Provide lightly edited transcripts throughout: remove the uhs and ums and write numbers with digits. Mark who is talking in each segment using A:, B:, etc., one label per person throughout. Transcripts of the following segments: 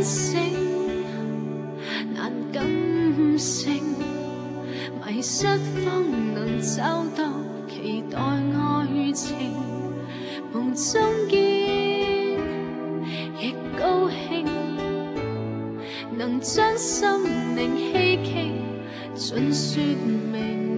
A: 醒，難感性，迷失方能找到期待愛情，夢中見亦高興，能將心靈希冀盡說明。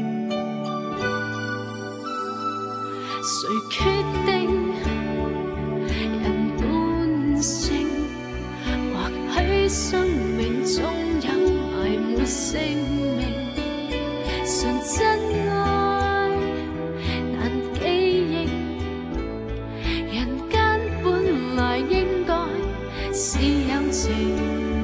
A: 誰決定人本性？或許生命中有埋沒姓名，純真愛難記憶，人間本來應該是有情。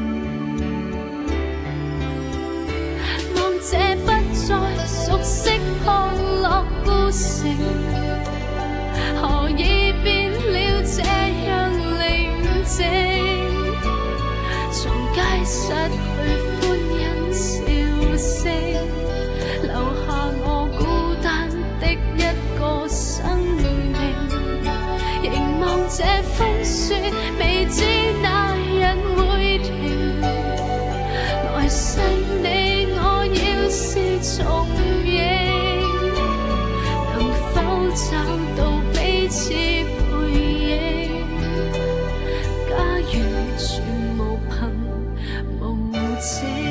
A: 望這不再熟悉破落孤城，何以變了這樣寧靜？從街失去歡欣笑聲，留下我孤單的一個生命。凝望這風雪，未知哪日會停。來世你我要是重映，能否找到彼此背影？假如全無憑無證，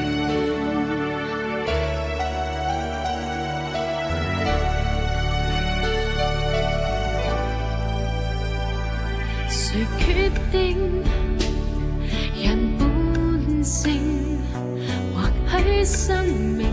A: 誰決定人本性？或許生命